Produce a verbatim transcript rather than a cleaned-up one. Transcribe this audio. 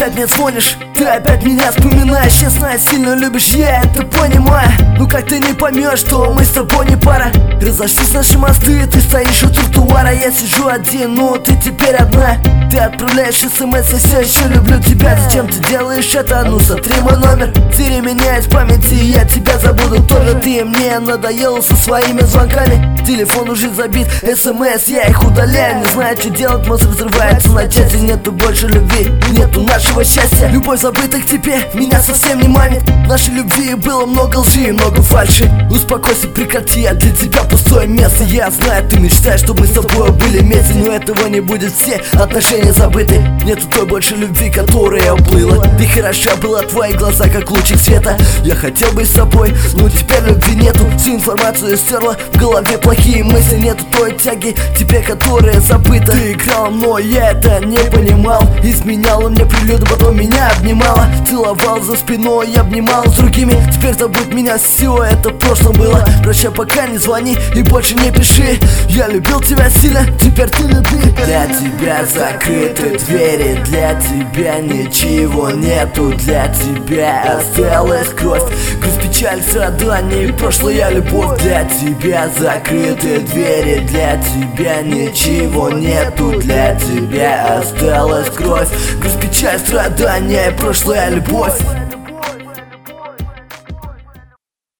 опять мне звонишь, ты опять меня вспоминаешь. Я знаю, сильно любишь, я это понимаю. Ну как ты не поймешь, что мы с тобой не пара? Разошлись наши мосты, ты стоишь у тротуара. Я сижу один, но ты теперь одна. Ты отправляешь смс, я все еще люблю тебя. Зачем ты делаешь это? Ну сотри мой номер. Ты меня из памяти, я тебя забуду тоже. Ты мне надоела со своими звонками. Телефон уже забит, смс, я их удаляю. Не знаю, что делать, мозг взрывается на части. Нету больше любви, нету нашего счастья. Любовь забыта к тебе, меня совсем не манит. В нашей любви было много лжи и много фальши. Успокойся, прекрати, я для тебя пустое место. Я знаю, ты мечтаешь, чтобы мы с тобой были вместе. Но этого не будет, все отношения забыты. Нету той больше любви, которая уплыла. Ты хороша была, твои глаза как лучик света. Я хотел быть с тобой, но теперь любви нету. Всю информацию стерла, в голове плохие мысли. Нету той тяги к тебе, которая забыта. Ты играла мной, я это не понимал. Изменяла мне прелюду, потом меня обнимала. Целовал за спиной, обнимал с другими. Теперь забудь меня, все это в прошлом было. Прощай, пока не звони и больше не пиши. Я любил тебя сильно, теперь ты люби. Для тебя закрыты двери, для тебя ничего нету. Для тебя осталась кровь, грусть, печаль, страдания и прошлая любовь. Для тебя закрыты двери, для тебя ничего нету. Для тебя осталась кровь, грусть, печаль, страдания и прошлая любовь.